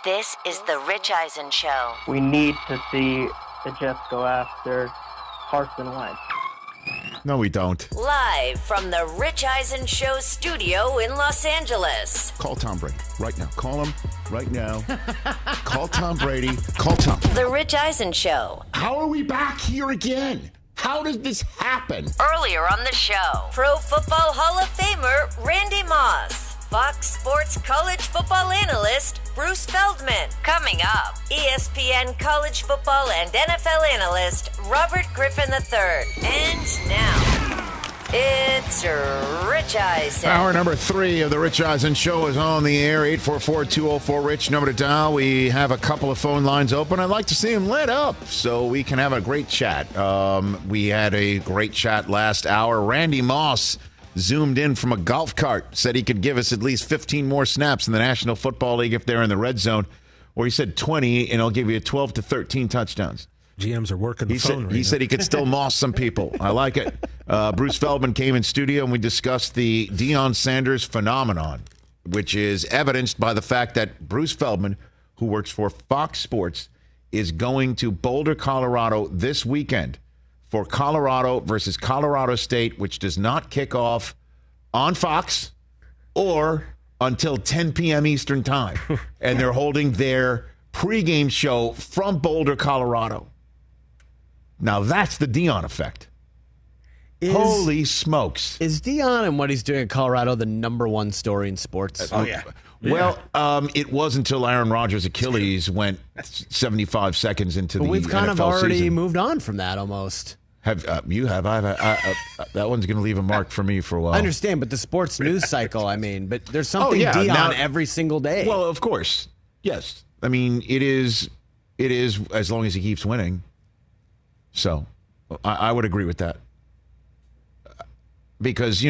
This is the Rich Eisen Show. We need to see the Jets go after Carson Wentz. No, we don't. Live from the Rich Eisen Show studio in Los Angeles. Call Tom Brady right now. Call him right now. Call Tom Brady. Call Tom. The Rich Eisen Show. How are we back here again? How does this happen? Earlier on the show, Pro Football Hall of Famer Randy Moss. Fox Sports college football analyst Bruce Feldman. Coming up, ESPN college football and NFL analyst Robert Griffin III. And now, it's Rich Eisen. Hour number 3 of the Rich Eisen Show is on the air. 844-204-RICH, number to dial. We have a couple of phone lines open. I'd like to see them lit up so we can have a great chat. We had a great chat last hour. Randy Moss zoomed in from a golf cart, said he could give us at least 15 more snaps in the National Football League if they're in the red zone. Or he said 20, and he'll give you 12 to 13 touchdowns. GMs are working the phone right now. He said he could still moss some people. I like it. Bruce Feldman came in studio, and we discussed the Deion Sanders phenomenon, which is evidenced by the fact that Bruce Feldman, who works for Fox Sports, is going to Boulder, Colorado this weekend for Colorado versus Colorado State, which does not kick off on Fox or until 10 p.m. Eastern time. And they're holding their pregame show from Boulder, Colorado. Now, that's the Deion effect. Holy smokes. Is Deion and what he's doing in Colorado the number one story in sports? Oh, yeah. Well, it was until Aaron Rodgers' Achilles went 75 seconds into the NFL we've kind of already season. moved on from that almost. You have. That one's going to leave a mark for me for a while. I understand, but the sports news cycle, I mean, but there's something Deion now, every single day. Well, of course. Yes. I mean, it is as long as he keeps winning. So I would agree with that. Because,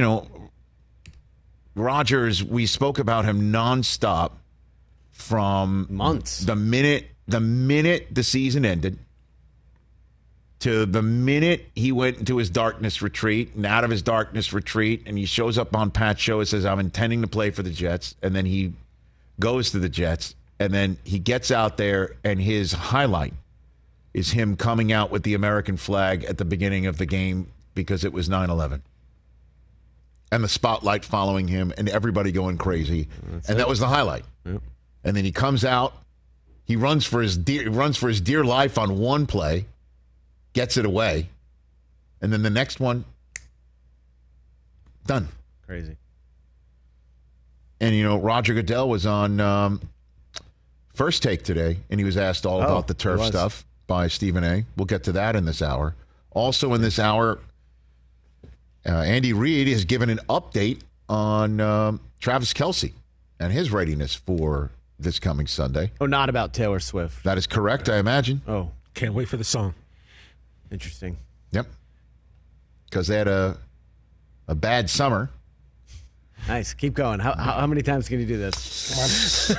Rodgers, we spoke about him nonstop from months. The minute the season ended to the minute he went into his darkness retreat and out of his darkness retreat, and he shows up on Pat's show and says, I'm intending to play for the Jets, and then he goes to the Jets, and then he gets out there, and his highlight is him coming out with the American flag at the beginning of the game because it was 9/11. And the spotlight following him and everybody going crazy. That was the highlight. Yep. And then he comes out, he runs for his dear life on one play, gets it away, and then the next one, done. Crazy. And, Roger Goodell was on First Take today, and he was asked all about the turf stuff by Stephen A. We'll get to that in this hour. Also in this hour, Andy Reid has given an update on Travis Kelce and his readiness for this coming Sunday. Oh, not about Taylor Swift. That is correct, I imagine. Oh. Can't wait for the song. Interesting. Yep. Because they had a bad summer. Nice. Keep going. How many times can you do this?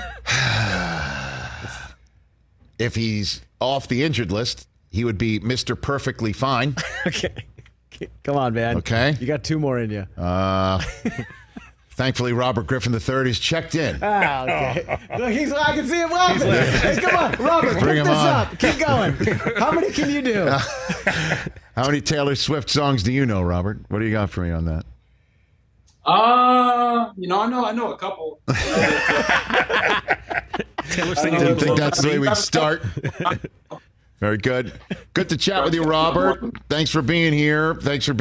If he's off the injured list, he would be Mr. Perfectly Fine. Okay. Come on, man. Okay. You got 2 more in you. Thankfully, Robert Griffin III is checked in. Okay. Look, I can see him laughing. Hey, come on, Robert, Bring pick him this on. up. Keep going. How many can you do? How many Taylor Swift songs do you know, Robert? What do you got for me on that? I know a couple. Taylor I didn't think that's the way we'd start. Very good. Good to chat with you, Robert. Thanks for being here.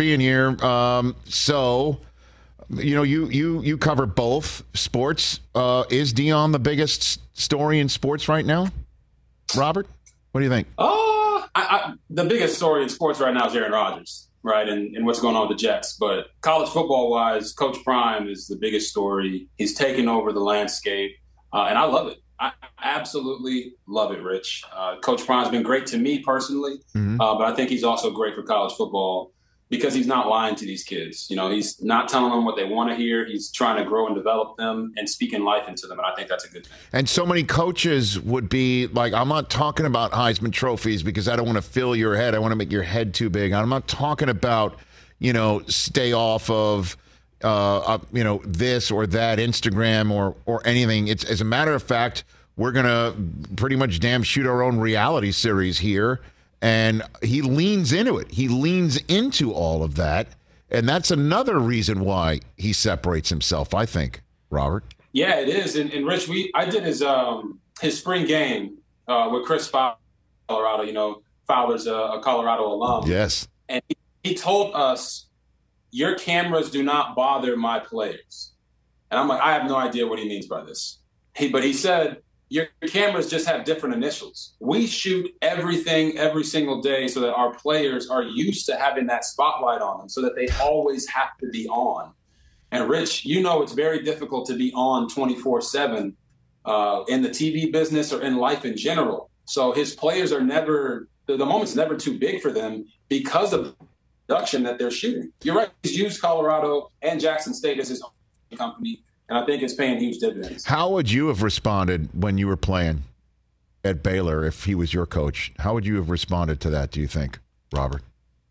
So, you cover both sports. Is Deion the biggest story in sports right now? Robert, what do you think? The biggest story in sports right now is Aaron Rodgers, right, and what's going on with the Jets. But college football-wise, Coach Prime is the biggest story. He's taken over the landscape, and I love it. I absolutely love it, Rich. Coach Prime's been great to me personally, but I think he's also great for college football because he's not lying to these kids. He's not telling them what they want to hear. He's trying to grow and develop them and speaking life into them, and I think that's a good thing. And so many coaches would be like, I'm not talking about Heisman trophies because I don't want to fill your head. I want to make your head too big. I'm not talking about, stay off of this or that Instagram or anything. It's, as a matter of fact, we're going to pretty much damn shoot our own reality series here. And he leans into it. He leans into all of that. And that's another reason why he separates himself, I think, Robert. Yeah, it is. And Rich, I did his spring game with Chris Fowler, Colorado. Fowler's a Colorado alum. Yes. And he told us, your cameras do not bother my players. And I'm like, I have no idea what he means by this. But he said, your cameras just have different initials. We shoot everything every single day so that our players are used to having that spotlight on them so that they always have to be on. And Rich, it's very difficult to be on 24/7 in the TV business or in life in general. So his players are never, the moment's never too big for them because of the production that they're shooting. You're right. He's used Colorado and Jackson State as his own company. And I think it's paying huge dividends. How would you have responded when you were playing at Baylor if he was your coach? How would you have responded to that, do you think, Robert?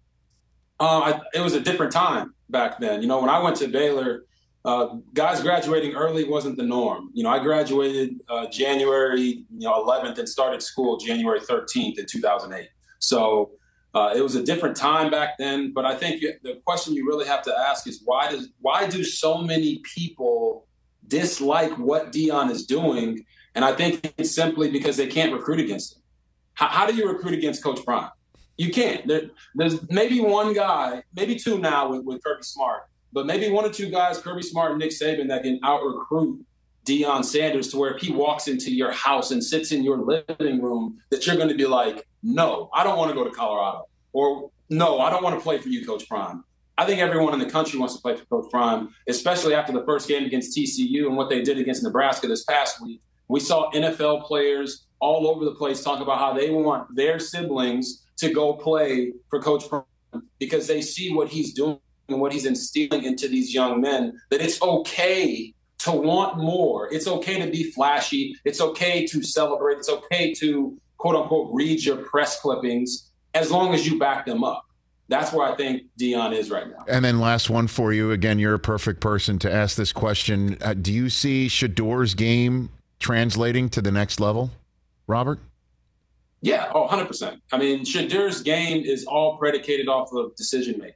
It was a different time back then. When I went to Baylor, guys graduating early wasn't the norm. I graduated January 11th and started school January 13th in 2008. So it was a different time back then. But I think the question you really have to ask is why do so many people dislike what Deion is doing? And I think it's simply because they can't recruit against him. How do you recruit against Coach Prime? You can't. There's maybe one guy, maybe two now with Kirby Smart, but maybe one or two guys, Kirby Smart and Nick Saban, that can out-recruit Deion Sanders to where if he walks into your house and sits in your living room, that you're going to be like, no, I don't want to go to Colorado. Or, no, I don't want to play for you, Coach Prime. I think everyone in the country wants to play for Coach Prime, especially after the first game against TCU and what they did against Nebraska this past week. We saw NFL players all over the place talk about how they want their siblings to go play for Coach Prime because they see what he's doing and what he's instilling into these young men, that it's okay to want more. It's okay to be flashy. It's okay to celebrate. It's okay to, quote unquote, read your press clippings as long as you back them up. That's where I think Deion is right now. And then last one for you. Again, you're a perfect person to ask this question. Do you see Shadour's game translating to the next level, Robert? Yeah, 100%. I mean, Shadour's game is all predicated off of decision-making.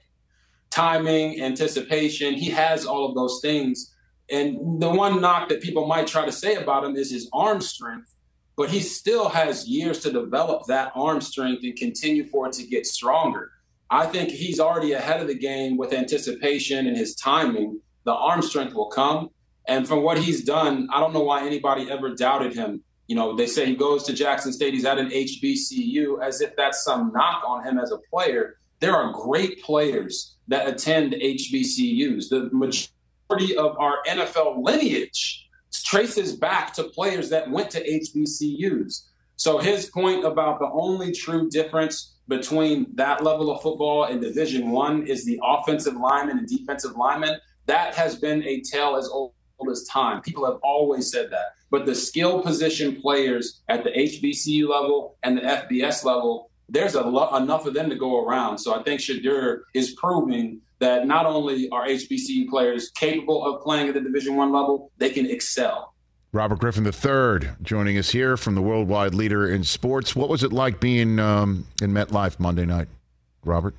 Timing, anticipation, he has all of those things. And the one knock that people might try to say about him is his arm strength, but he still has years to develop that arm strength and continue for it to get stronger. I think he's already ahead of the game with anticipation and his timing. The arm strength will come. And from what he's done, I don't know why anybody ever doubted him. They say he goes to Jackson State, he's at an HBCU, as if that's some knock on him as a player. There are great players that attend HBCUs. The majority of our NFL lineage traces back to players that went to HBCUs. So his point about the only true difference between that level of football and Division I is the offensive lineman and defensive lineman. That has been a tale as old as time. People have always said that. But the skill position players at the HBCU level and the FBS level, there's enough of them to go around. So I think Shedeur is proving that not only are HBCU players capable of playing at the Division I level, they can excel. Robert Griffin III joining us here from the worldwide leader in sports. What was it like being in MetLife Monday night, Robert?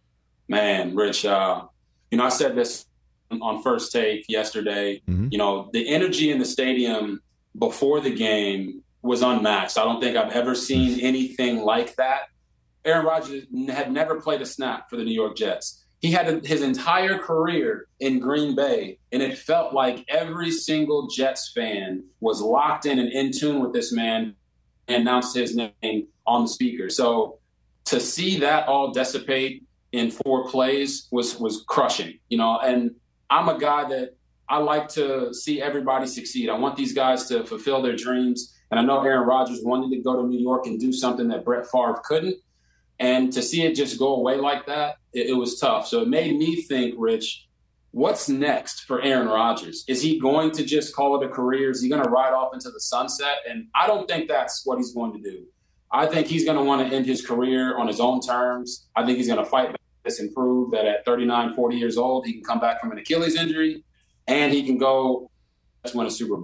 Man, Rich, I said this on First Take yesterday. Mm-hmm. The energy in the stadium before the game was unmatched. I don't think I've ever seen anything like that. Aaron Rodgers had never played a snap for the New York Jets. He had his entire career in Green Bay, and it felt like every single Jets fan was locked in and in tune with this man and announced his name on the speaker. So to see that all dissipate in 4 plays was crushing, and I'm a guy that I like to see everybody succeed. I want these guys to fulfill their dreams. And I know Aaron Rodgers wanted to go to New York and do something that Brett Favre couldn't. And to see it just go away like that, it was tough. So it made me think, Rich, what's next for Aaron Rodgers? Is he going to just call it a career? Is he going to ride off into the sunset? And I don't think that's what he's going to do. I think he's going to want to end his career on his own terms. I think he's going to fight back and prove that at 39, 40 years old, he can come back from an Achilles injury and he can go win a Super Bowl.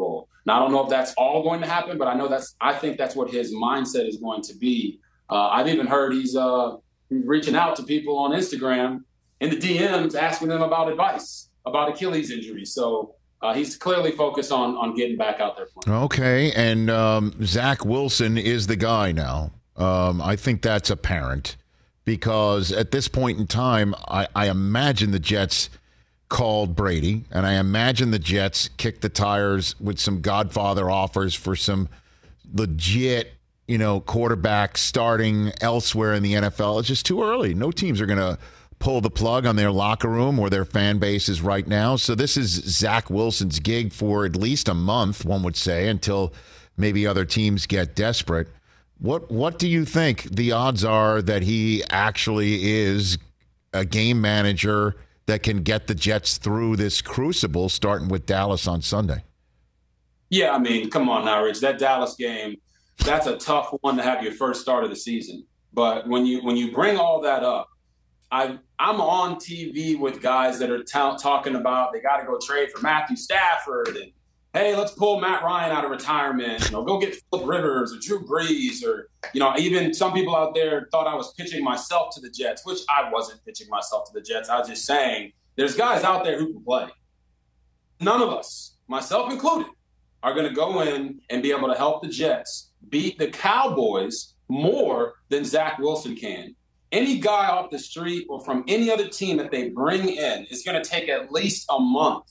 Now, I don't know if that's all going to happen, but I think that's what his mindset is going to be. I've even heard he's reaching out to people on Instagram in the DMs, asking them about advice about Achilles injuries. So he's clearly focused on getting back out there playing. Okay, and Zach Wilson is the guy now. I think that's apparent because at this point in time, I imagine the Jets called Brady, and I imagine the Jets kicked the tires with some Godfather offers for some legit, quarterback starting elsewhere in the NFL. It's just too early. No teams are going to pull the plug on their locker room or their fan bases right now. So this is Zach Wilson's gig for at least a month, one would say, until maybe other teams get desperate. What do you think the odds are that he actually is a game manager that can get the Jets through this crucible, starting with Dallas on Sunday? Yeah, I mean, come on now, Rich. That Dallas game, that's a tough one to have your first start of the season. But when you bring all that up, I'm on TV with guys that are talking about they got to go trade for Matthew Stafford and, hey, let's pull Matt Ryan out of retirement. Go get Phillip Rivers or Drew Brees or, even some people out there thought I was pitching myself to the Jets, which I wasn't pitching myself to the Jets. I was just saying there's guys out there who can play. None of us, myself included, are going to go in and be able to help the Jets beat the Cowboys more than Zach Wilson can. Any guy off the street or from any other team that they bring in is going to take at least a month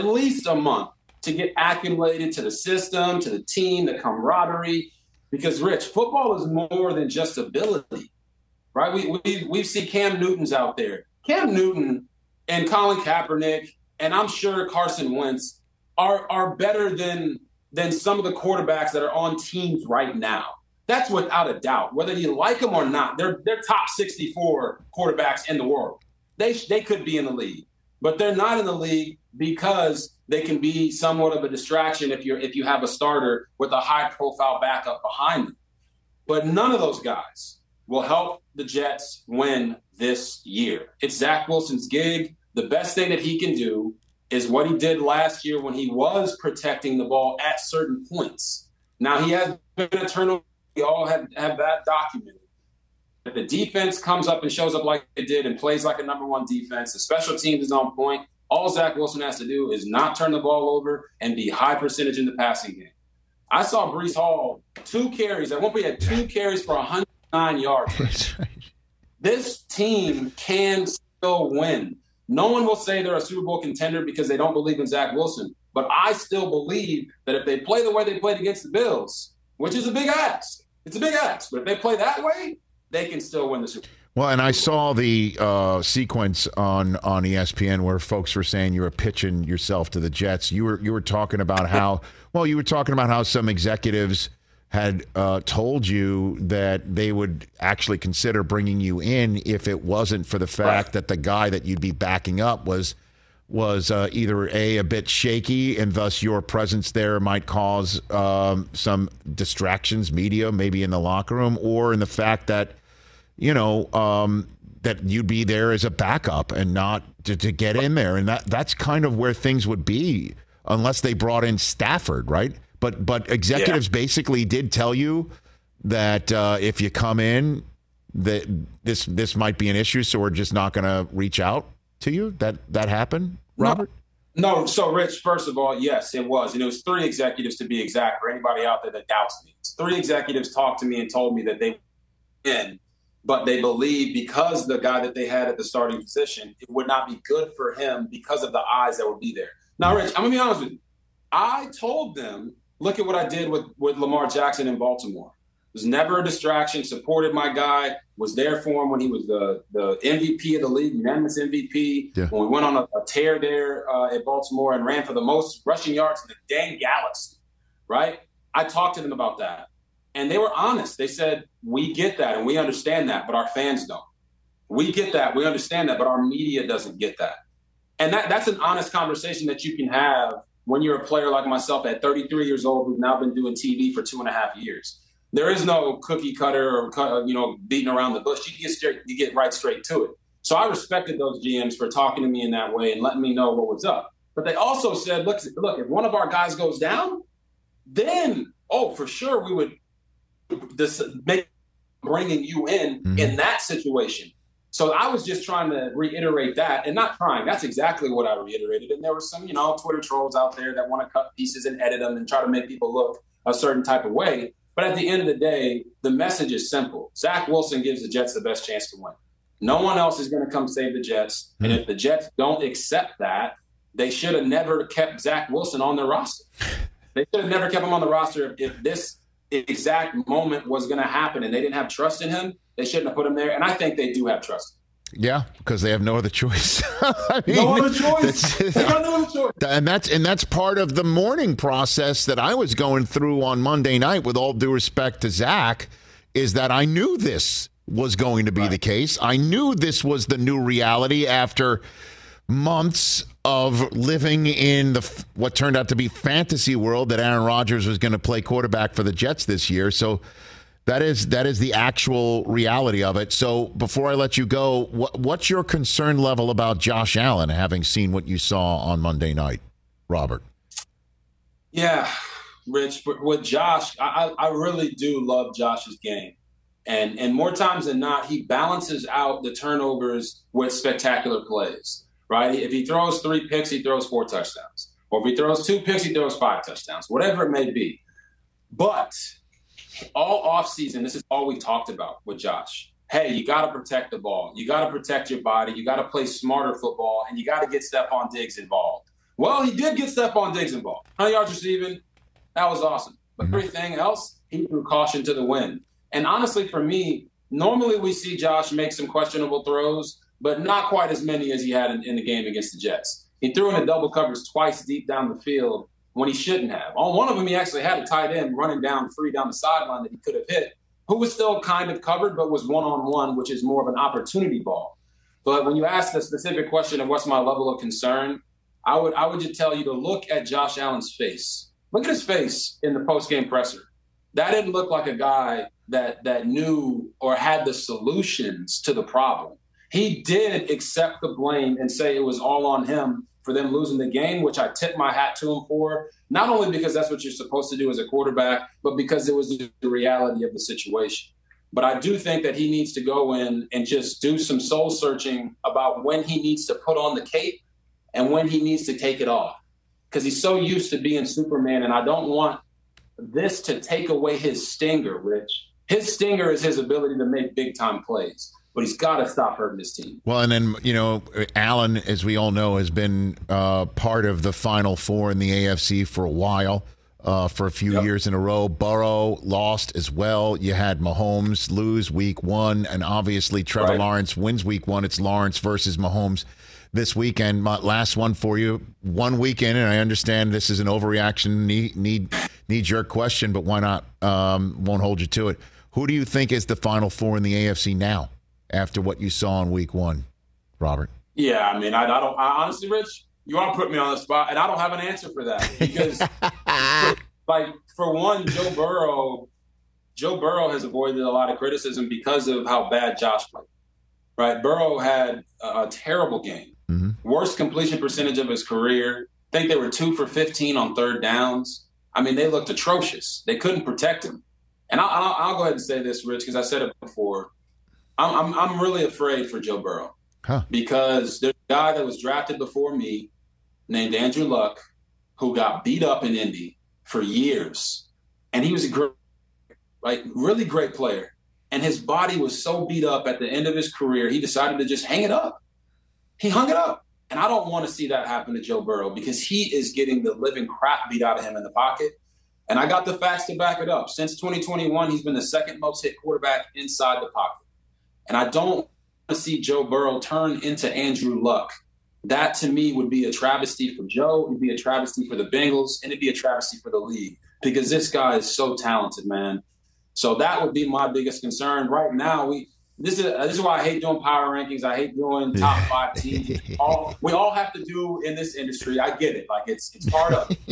to get acclimated to the system, to the team, the camaraderie. Because, Rich, football is more than just ability, right? We see Cam Newton's out there. Cam Newton and Colin Kaepernick, and I'm sure Carson Wentz, are better than some of the quarterbacks that are on teams right now. That's without a doubt. Whether you like them or not, they're top 64 quarterbacks in the world. They could be in the league, but they're not in the league because they can be somewhat of a distraction if you have a starter with a high-profile backup behind them. But none of those guys will help the Jets win this year. It's Zach Wilson's gig. The best thing that he can do is what he did last year when he was protecting the ball at certain points. Now, he has been a turnover. We all have that documented. If the defense comes up and shows up like it did and plays like a number one defense, the special teams is on point, all Zach Wilson has to do is not turn the ball over and be high percentage in the passing game. I saw Breece Hall 2 carries. At one point, he had 2 carries for 109 yards. This team can still win. No one will say they're a Super Bowl contender because they don't believe in Zach Wilson. But I still believe that if they play the way they played against the Bills, which is a big ask, it's a big ask. But if they play that way, they can still win the Super Bowl. Well, and I saw the sequence on ESPN where folks were saying you were pitching yourself to the Jets. You were talking about how some executives had told you that they would actually consider bringing you in if it wasn't for the fact that the guy that you'd be backing up was either a bit shaky, and thus your presence there might cause some distractions, media maybe in the locker room, or in the fact that that you'd be there as a backup and not to get in there. And that's kind of where things would be unless they brought in Stafford, right? But executives basically did tell you that if you come in, that this might be an issue, so we're just not going to reach out to you. That happened, Robert? No. So, Rich, first of all, yes, it was. And it was 3 executives to be exact, for anybody out there that doubts me. 3 executives talked to me and told me that they were in, but they believed because the guy that they had at the starting position, it would not be good for him because of the eyes that would be there. Now, Rich, I'm going to be honest with you. I told them, look at what I did with Lamar Jackson in Baltimore. Was never a distraction, supported my guy, was there for him when he was the MVP of the league, unanimous MVP. Yeah. When we went on a tear there at Baltimore and ran for the most rushing yards in the dang galaxy, right? I talked to them about that. And they were honest. They said, we get that and we understand that, but our fans don't. We get that, we understand that, but our media doesn't get that. And that's an honest conversation that you can have when you're a player like myself at 33 years old who's now been doing TV for 2.5 years. There is no cookie cutter or beating around the bush. You get right straight to it. So I respected those GMs for talking to me in that way and letting me know what was up. But they also said, look, if one of our guys goes down, then, for sure we would make bringing you in that situation. So I was just trying to reiterate that, and not trying. That's exactly what I reiterated. And there were some, Twitter trolls out there that want to cut pieces and edit them and try to make people look a certain type of way. But at the end of the day, the message is simple. Zach Wilson gives the Jets the best chance to win. No one else is going to come save the Jets. And if the Jets don't accept that, they should have never kept Zach Wilson on their roster. They should have never kept him on the roster if this exact moment was going to happen and they didn't have trust in him. They shouldn't have put him there. And I think they do have trust. Yeah, because they have no other choice. No other choice. They got no other choice. And that's part of the mourning process that I was going through on Monday night, with all due respect to Zach, is that I knew this was going to be the case. I knew this was the new reality after months of living in what turned out to be fantasy world that Aaron Rodgers was going to play quarterback for the Jets this year. So that is the actual reality of it. So before I let you go, what's your concern level about Josh Allen, having seen what you saw on Monday night, Robert? Yeah, Rich, with Josh, I really do love Josh's game. And more times than not, he balances out the turnovers with spectacular plays, right? If he throws 3 picks, he throws 4 touchdowns. Or if he throws 2 picks, he throws 5 touchdowns, whatever it may be. But all offseason, this is all we talked about with Josh. Hey, you got to protect the ball. You got to protect your body. You got to play smarter football, and you got to get Stephon Diggs involved. Well, he did get Stephon Diggs involved. 100 yards receiving, that was awesome. But everything else, he threw caution to the wind. And honestly, for me, normally we see Josh make some questionable throws, but not quite as many as he had in the game against the Jets. He threw in a double coverage twice deep down the field when he shouldn't have. On one of them, he actually had a tight end running down free down the sideline that he could have hit, who was still kind of covered, but was one-on-one, which is more of an opportunity ball. But when you ask the specific question of what's my level of concern, I would just tell you to look at Josh Allen's face. Look at his face in the post-game presser. That didn't look like a guy that knew or had the solutions to the problem. He did accept the blame and say it was all on him for them losing the game, which I tip my hat to him for, not only because that's what you're supposed to do as a quarterback, but because it was the reality of the situation. But I do think that he needs to go in and just do some soul searching about when he needs to put on the cape and when he needs to take it off, because he's so used to being Superman, and I don't want this to take away his stinger, Rich. His stinger is his ability to make big-time plays, but he's got to stop hurting his team. Well, and then, Allen, as we all know, has been part of the Final Four in the AFC for a while, for a few years in a row. Burrow lost as well. You had Mahomes lose week 1, and obviously Trevor Lawrence wins week 1. It's Lawrence versus Mahomes this weekend. My last one for you. 1 weekend, and I understand this is an overreaction, knee-jerk question, but why not? Won't hold you to it. Who do you think is the Final Four in the AFC now, after what you saw in week 1, Robert? Yeah, I mean, I honestly, Rich, you are putting me on the spot, and I don't have an answer for that because, for one, Joe Burrow has avoided a lot of criticism because of how bad Josh played. Right, Burrow had a terrible game, worst completion percentage of his career. I think they were 2 for 15 on third downs. I mean, they looked atrocious. They couldn't protect him. And I'll go ahead and say this, Rich, because I said it before. I'm really afraid for Joe Burrow because there's a guy that was drafted before me named Andrew Luck who got beat up in Indy for years. And he was a really great player. And his body was so beat up at the end of his career, he decided to just hang it up. He hung it up. And I don't want to see that happen to Joe Burrow because he is getting the living crap beat out of him in the pocket. And I got the facts to back it up. Since 2021, he's been the second most hit quarterback inside the pocket. And I don't want to see Joe Burrow turn into Andrew Luck. That, to me, would be a travesty for Joe. It would be a travesty for the Bengals, and it'd be a travesty for the league because this guy is so talented, man. So that would be my biggest concern. Right now, this is why I hate doing power rankings. I hate doing top 5 teams. We all have to do in this industry. I get it. It's part of it.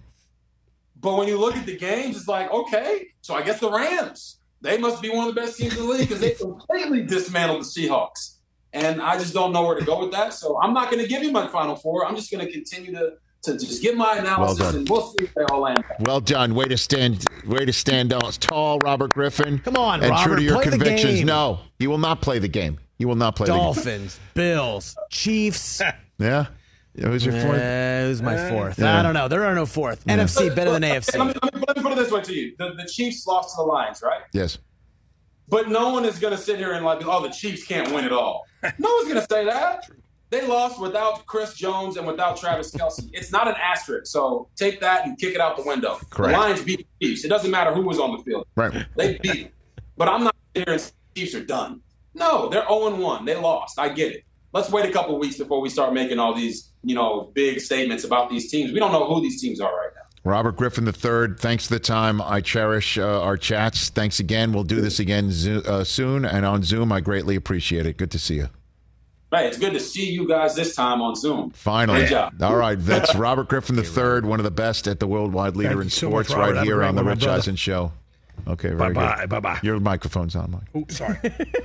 But when you look at the games, it's like, okay, so I guess the Rams, they must be one of the best teams in the league because they completely dismantled the Seahawks. And I just don't know where to go with that. So I'm not going to give you my Final Four. I'm just going to continue to just give my analysis, and we'll see if they all land. Well done. Way to stand tall, Robert Griffin. Come on, and Robert, true to your play the convictions. game. No, you will not play the game. You will not play Dolphins, Bills, Chiefs. the game. Yeah? Who's your fourth? Who's my fourth? Yeah. I don't know. There are no fourth. NFC better than AFC. Let me put it this way to you. The Chiefs lost to the Lions, right? Yes. But no one is going to sit here and like, oh, the Chiefs can't win it all. No one's going to say that. They lost without Chris Jones and without Travis Kelce. It's not an asterisk. So take that and kick it out the window. Correct. The Lions beat the Chiefs. It doesn't matter who was on the field. Right. They beat them. But I'm not here and saying the Chiefs are done. No, they're 0-1. They lost. I get it. Let's wait a couple of weeks before we start making all these, big statements about these teams. We don't know who these teams are right now. Robert Griffin III, thanks for the time. I cherish our chats. Thanks again. We'll do this again soon and on Zoom. I greatly appreciate it. Good to see you. Right, it's good to see you guys this time on Zoom. Finally. Good job. All right, that's Robert Griffin III, one of the best at the Worldwide Leader in Sports, so much, Robert. right here on the Have a Rich great one, Eisen Show. Okay, very good. Bye-bye. Your microphone's on, Mike. Oh, sorry.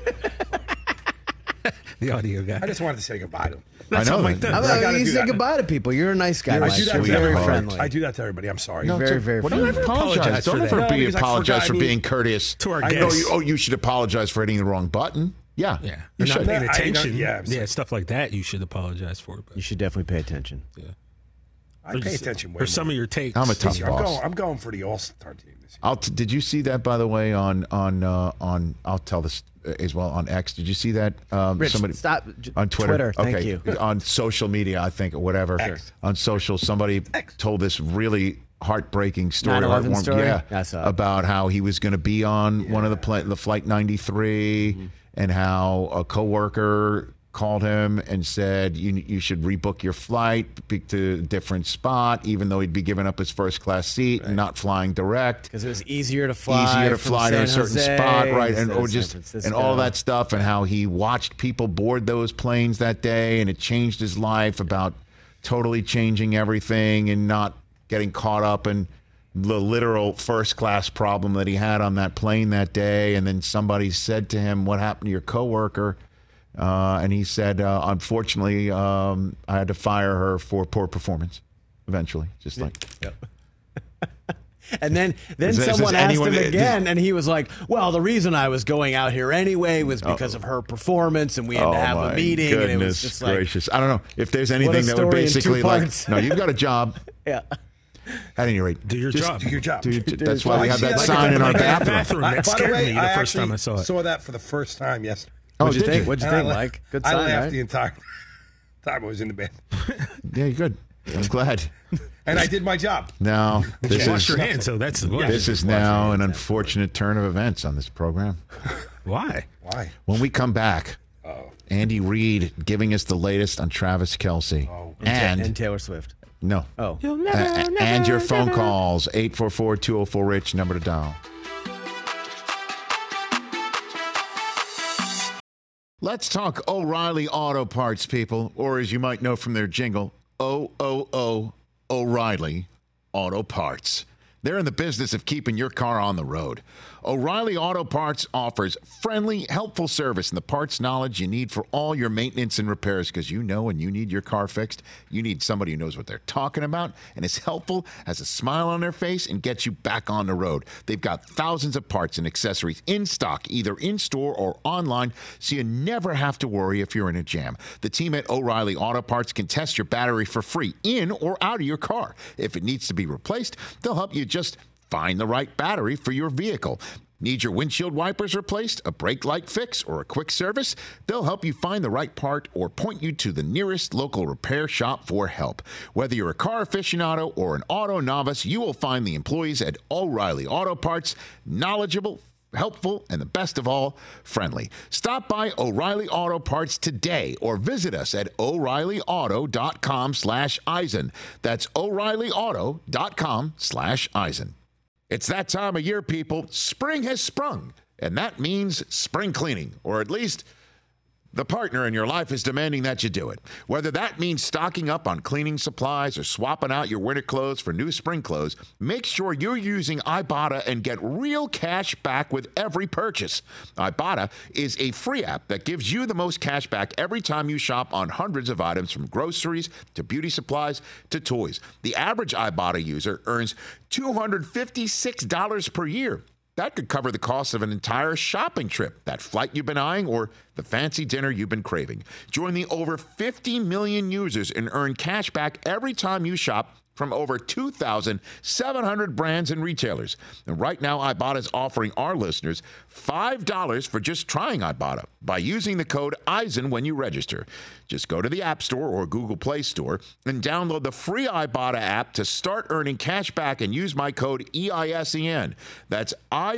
The audio guy. I just wanted to say goodbye to him. I know. Mike that. does. How I gotta about you do say that. goodbye to people? You're a nice guy, I Mike. do that You're to very everybody. friendly. I do that to everybody. I'm sorry. No, very, very well, friendly. don't ever apologize. Don't for ever that. be because I apologize forgot. for I mean, being courteous. to our I guests. know you should apologize for hitting the wrong button. Yeah. Yeah. You You're not should. paying attention. Yeah, stuff like that you should apologize for. But You should definitely pay attention. I pay attention way or some more. of your takes. I'm a tough boss. I'm going for the All-Star team this year. Did you see that, by the way, on I'll tell this as well, on X? Did you see that? Rich, somebody stop. on Twitter. Thank Okay. you. On social media, I think, or whatever. X. On social, somebody told this really heartbreaking story. 9/11 heartwarming- story? Yeah, I saw it. about how he was going to be on one of the Flight 93, and how a coworker called him and said you should rebook your flight, pick to a different spot, even though he'd be giving up his first class seat and not flying direct. Because it was easier to fly To a from certain San spot, Jose right? And instead or of just San Francisco. and all that stuff, and how he watched people board those planes that day, and it changed his life about totally changing everything and not getting caught up in the literal first class problem that he had on that plane that day. And then somebody said to him, "What happened to your coworker?" And he said, "Unfortunately, I had to fire her for poor performance." Eventually, just like. And then Is someone asked anyone- him again, and he was like, "Well, the reason I was going out here anyway was because of her performance, and we had to have a meeting." Goodness and it was just like, gracious! I don't know if there's anything that would story in two basically like, parts. no, you've got a job. yeah. At any rate, Do your job. Do your job. That's why we have that I see sign in our Like that bathroom. That By the scared way, me the I first time I actually saw it. that for the first time yesterday. Oh, What'd you did think? you? What'd you And think, I Mike? Good I sign, laughed right? the entire time I was in the bed. Yeah, good. I'm glad. And I did my job. Now this Wash your is hands, so that's the this is now an unfortunate turn of events on this program. Why? Why? When we come back, Andy Reid giving us the latest on Travis Kelce And Taylor Swift. no. Oh. And your phone calls, 844-204-RICH, number to dial. Let's talk O'Reilly Auto Parts, people, or as you might know from their jingle, O-O-O O'Reilly Auto Parts. They're in the business of keeping your car on the road. O'Reilly Auto Parts offers friendly, helpful service and the parts knowledge you need for all your maintenance and repairs, because you know when you need your car fixed, you need somebody who knows what they're talking about and is helpful, has a smile on their face, and gets you back on the road. They've got thousands of parts and accessories in stock, either in-store or online, so you never have to worry if you're in a jam. The team at O'Reilly Auto Parts can test your battery for free in or out of your car. If it needs to be replaced, they'll help you just find the right battery for your vehicle. Need your windshield wipers replaced, a brake light fix, or a quick service? They'll help you find the right part or point you to the nearest local repair shop for help. Whether you're a car aficionado or an auto novice, you will find the employees at O'Reilly Auto Parts knowledgeable, helpful, and the best of all, friendly. Stop by O'Reilly Auto Parts today or visit us at O'ReillyAuto.com/Eisen. That's O'ReillyAuto.com/Eisen. It's that time of year, people. Spring has sprung, and that means spring cleaning, or at least The partner in your life is demanding that you do it. Whether that means stocking up on cleaning supplies or swapping out your winter clothes for new spring clothes, make sure you're using Ibotta and get real cash back with every purchase. Ibotta is a free app that gives you the most cash back every time you shop on hundreds of items, from groceries to beauty supplies to toys. The average Ibotta user earns $256 per year. That could cover the cost of an entire shopping trip, that flight you've been eyeing, or the fancy dinner you've been craving. Join the over 50 million users and earn cash back every time you shop from over 2,700 brands and retailers. And right now, Ibotta is offering our listeners $5 for just trying Ibotta by using the code EISEN when you register. Just go to the App Store or Google Play Store and download the free Ibotta app to start earning cash back and use my code EISEN. That's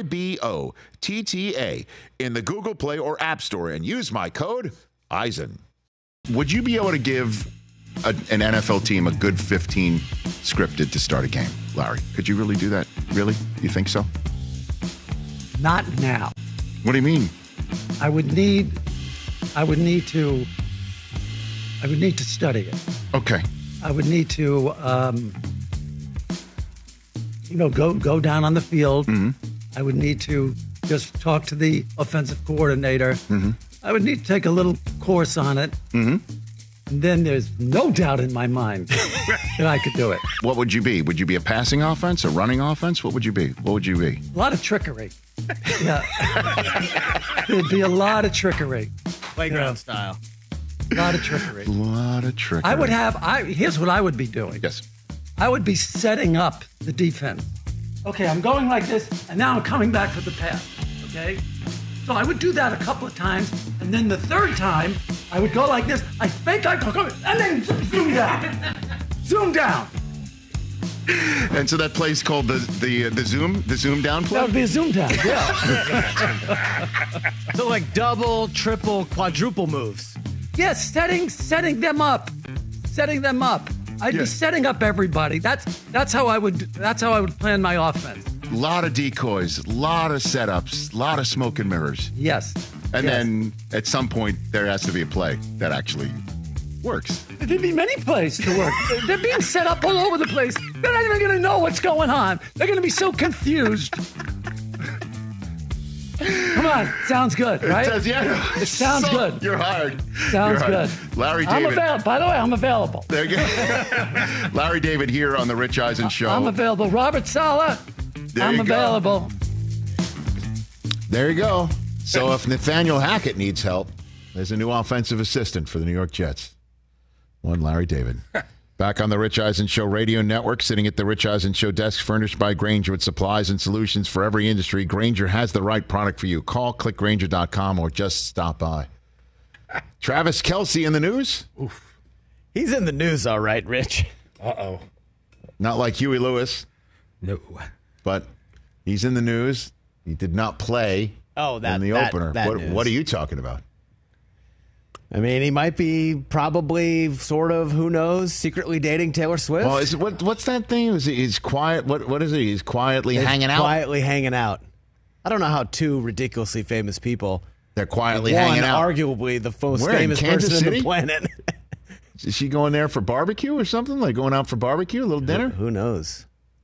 IBOTTA in the Google Play or App Store and use my code EISEN. Would you be able to give an NFL team a good 15 scripted to start a game, Larry? Could you really do that? Really? You think so? Not now. What do you mean? I would need to study it. Okay. I would need to, go down on the field. Mm-hmm. I would need to just talk to the offensive coordinator. Mm-hmm. I would need to take a little course on it. Mm-hmm. And then there's no doubt in my mind that I could do it. What would you be? Would you be a passing offense, a running offense? What would you be? What would you be? A lot of trickery. Yeah. There'd be a lot of trickery. Playground style. A lot of trickery. A lot of trickery. I would here's what I would be doing. Yes. I would be setting up the defense. Okay, I'm going like this, and now I'm coming back for the pass. Okay? So I would do that a couple of times, and then the third time, I would go like this. I think I go, and then zoom down. Zoom down. And so that play's called the zoom down play? That would be a zoom down, yeah. So like double, triple, quadruple moves. Yes, setting them up. Setting them up. I'd be setting up everybody. That's how I would plan my offense. A lot of decoys, a lot of setups, a lot of smoke and mirrors. Yes. And then at some point, there has to be a play that actually works. There'd be many plays to work. They're being set up all over the place. They're not even going to know what's going on. They're going to be so confused. Come on. Sounds good, right? It sounds good. You're hired. Sounds good. Larry David. I'm available. By the way, I'm available. There you go. Larry David here on the Rich Eisen Show. I'm available. Robert Saleh. I'm available. There you go. So if Nathaniel Hackett needs help, there's a new offensive assistant for the New York Jets. One Larry David. Back on the Rich Eisen Show radio network, sitting at the Rich Eisen Show desk, furnished by Grainger with supplies and solutions for every industry. Grainger has the right product for you. Call, click Grainger.com, or just stop by. Travis Kelce in the news? Oof. He's in the news, all right, Rich. Uh-oh. Not like Huey Lewis. No. But he's in the news. He did not play in the opener. What are you talking about? I mean, he might be probably, sort of, who knows, secretly dating Taylor Swift. Well, what's that thing? He's quiet. What is it? He's quietly hanging out? Quietly hanging out. I don't know how two ridiculously famous people. They're quietly hanging out. Arguably the most famous person in the planet. Is she going there for barbecue or something? Like going out for barbecue, a little dinner? Who knows?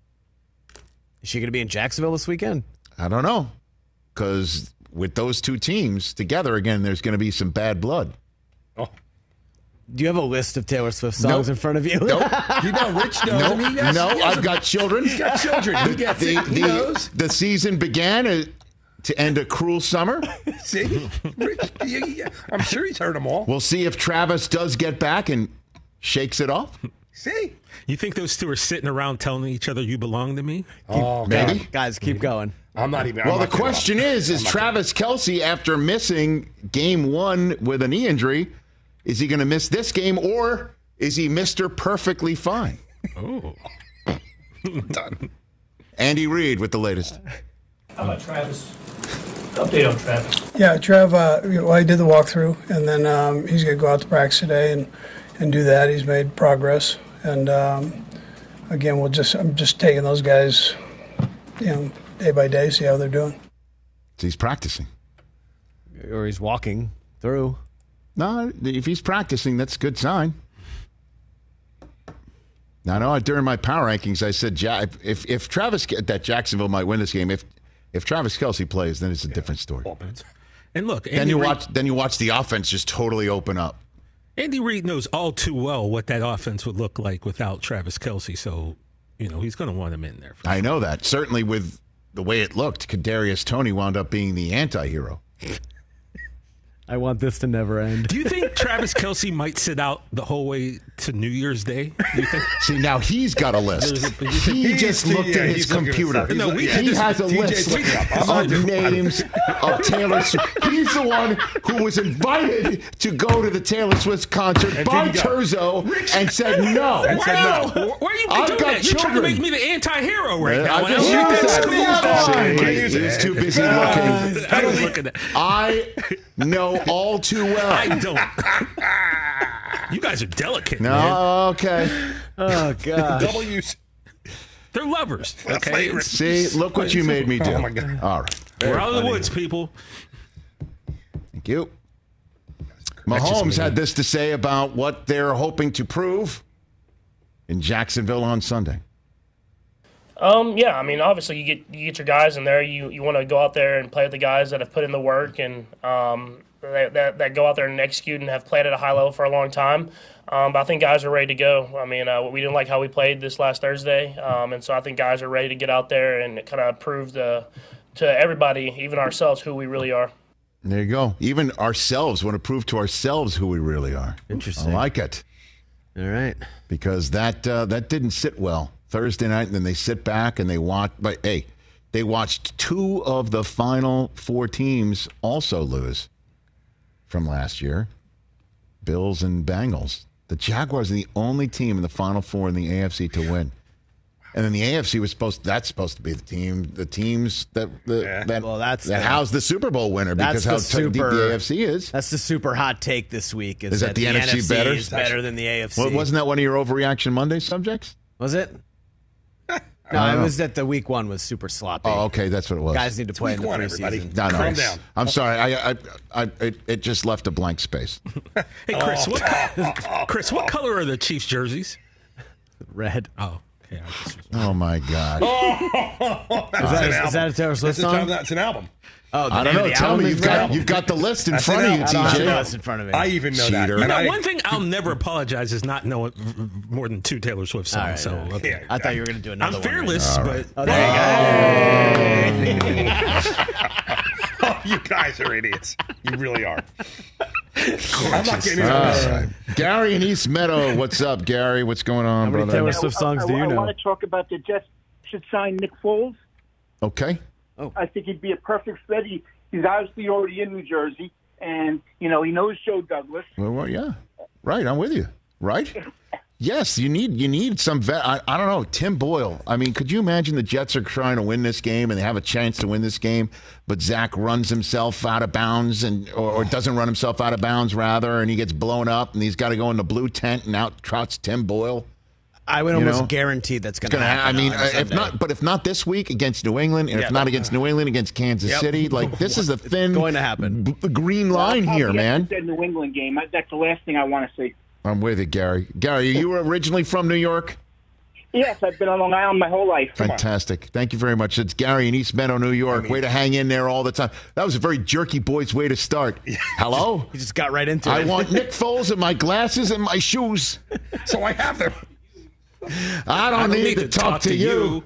Is she going to be in Jacksonville this weekend? I don't know. Because with those two teams together again, there's going to be some bad blood. Oh. Do you have a list of Taylor Swift songs in front of you? Nope. You know, Rich knows. No, I've got children. He's got children. He gets it. He knows. The season began to end a cruel summer. See? Rich, I'm sure he's heard them all. We'll see if Travis does get back and shakes it off. See? You think those two are sitting around telling each other you belong to me? Maybe. Guys, keep going. I'm not even. Well, the question is Travis Kelce, after missing game one with a knee injury, is he going to miss this game, or is he Mr. Perfectly Fine? Oh. Done. Andy Reid with the latest. How about Travis? Update on Travis. Yeah, Trev, I did the walkthrough, and then he's going to go out to practice today and do that. He's made progress. And, again, I'm just taking those guys, day by day, see how they're doing. So he's practicing. Or he's walking through. No, if he's practicing, that's a good sign. Now, I know during my power rankings, I said if Travis that Jacksonville might win this game. If Travis Kelce plays, then it's a different story. And look, then you watch the offense just totally open up. Andy Reid knows all too well what that offense would look like without Travis Kelce, so he's going to want him in there. I know that. Certainly with the way it looked, Kadarius Toney wound up being the anti-hero. I want this to never end. Do you think Travis Kelce might sit out the whole way to New Year's Day? Do you think? See, now he's got a list. He just looked at his computer. He has a list of names of Taylor Swift. He's the one who was invited to go to the Taylor Swift concert by Terzo and said no. Why are you doing that? You're trying to make me the anti-hero right now. He's too busy looking. I was looking at. I know all too well. I don't. You guys are delicate, no, man. Okay. Oh, God. W's. They're lovers. Okay. See, look what you made me do. Oh, my God. All right. We're out of the woods, people. Thank you. Mahomes had this to say about what they're hoping to prove in Jacksonville on Sunday. Yeah, I mean, obviously you get your guys in there. You want to go out there and play with the guys that have put in the work and that go out there and execute and have played at a high level for a long time. But I think guys are ready to go. I mean, we didn't like how we played this last Thursday, and so I think guys are ready to get out there and kind of prove to everybody, even ourselves, who we really are. There you go. Even ourselves want to prove to ourselves who we really are. Interesting. I like it. All right. Because that didn't sit well Thursday night, and then they sit back and they watch. But hey, they watched 2 of the final 4 teams also lose from last year, Bills and Bengals. The Jaguars are the only team in the final 4 in the AFC to win. And then the AFC was supposed to be the teams that house the Super Bowl winner because how deep the AFC is. That's the super hot take this week. Is that the NFC better? Is better than the AFC. Well, wasn't that one of your Overreaction Monday subjects? Was it? No, it was that the week 1 was super sloppy. Oh, okay, that's what it was. Guys need to play in the preseason. No, calm down. I'm sorry. It just left a blank space. Hey, Chris, what color are the Chiefs jerseys? Red. Oh. Yeah, oh my God! Is that a Taylor Swift song? That's an album. Oh, I don't know. Tell me, you've got the list in front of you, TJ. In front of me. I even know that. One thing I'll never apologize is not knowing more than 2 Taylor Swift songs. Right, so okay. I thought you were going to do another one. I'm fearless, but there you go. Oh, you guys are idiots. You really are. I'm not getting into this. Gary in East Meadow, what's up, Gary? What's going on, brother? How many Taylor Swift songs do you know? I want to talk about the Jets should sign Nick Foles. Okay. Oh. I think he'd be a perfect fit. He's obviously already in New Jersey, and he knows Joe Douglas. Well, yeah, right. I'm with you. Right. Yes, you need some vet. I don't know, Tim Boyle. I mean, could you imagine the Jets are trying to win this game and they have a chance to win this game, but Zach runs himself out of bounds or doesn't run himself out of bounds rather, and he gets blown up and he's got to go in the blue tent and out trots Tim Boyle. I would almost guarantee that's going to happen. I mean, if not this week against New England, and if not against New England, against Kansas City, like this is a thin going to happen. Green line here, man. The New England game. That's the last thing I want to see. I'm with it, Gary. Gary, you were originally from New York? Yes, I've been on Long Island my whole life. Fantastic. Thank you very much. It's Gary in East Meadow, New York. Way to hang in there all the time. That was a very jerky boy's way to start. Hello? He just got right into it. I want Nick Foles and my glasses and my shoes. So I have them. I don't need to talk to you.